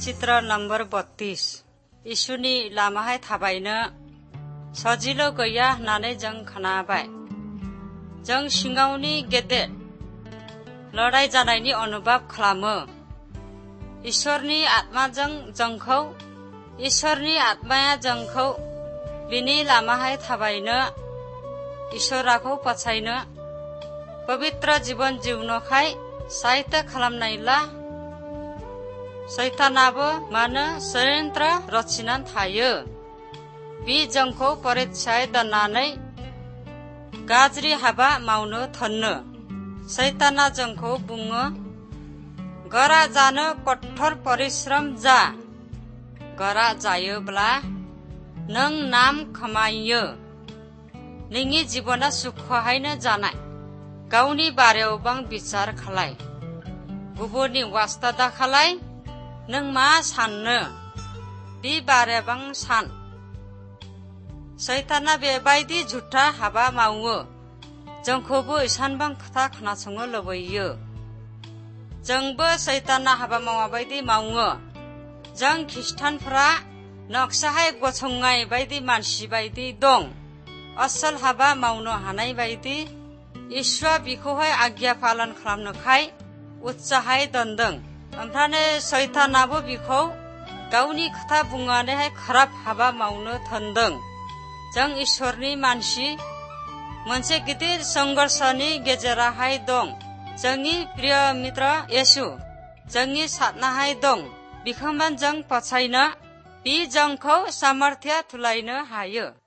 चित्र नम्बर 32 इसुनि लामाहाय थाबायनो सजिलो गैया होननानै जों खोनाबाय। जों सिङावनि गेदेर लड़ाई जानायनि अनुभव खालामो। इसोरनि आत्माजों जोंखौ इसोरनि आत्माया जोंखौ बिनि लामाहाय थाबायनो इसोराखौ फोथायनो पवित्र जीवन जिउनोखाय साहित्य खालामनायला सैतानाबो मानो षड्यंत्र रचिनानै थायो। बि जोंखौ परीक्षाय दोननानै गाज्रि हाबा मावनो थोनो। सैताना जोंखौ बुङो गोरा जानो कठोर परिश्रम जा। गोरा जायोब्ला नों नाम खामायो। नोंनि जीवना सुखहायनो जानाय। गावनि बारेयावबां बिचार खालाय। गुबुननि वास्ता दा खालाय। नों मा साननो बि बारेबां सान। सैताना बेबायदि झुठा हाबा मावो। जोंखौबो इसानबां खोथा खोनासंनो लुबैयो। जोंबो सैताना हाबा मावाबायदि मावो। जों खृष्टानफोरा नक्साहाय गसंनाय बायदि मानसि बायदि दं। असल हाबा मावनो हानाय बायदि इसोरा बिखौहाय आज्ञा पालन खालामनोखाय उत्साहाय दोनदों। ओमफ्राय सैतानाबो बिखौ गावनि खोथा बुंनानैहाय खराब हाबा मावनो थोनदों। जों इसोरनि मानसि मोनसे गिदिर संघर्षनि गेजेरावहाय दं। जोंनि प्रिय मित्र येशु जोंनि साथनाहाय दं। बिखौमान जों फोथायनो बि जोंखौ सामर्थ्य थुलायनो हायो।